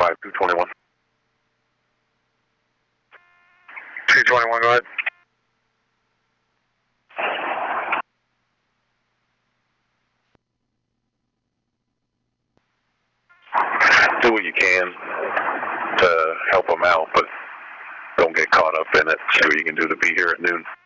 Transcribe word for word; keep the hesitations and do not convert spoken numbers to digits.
five two twenty-one. two twenty-one, go ahead. Do what you can to help them out, but don't get caught up in it. See what you can do to be here at noon.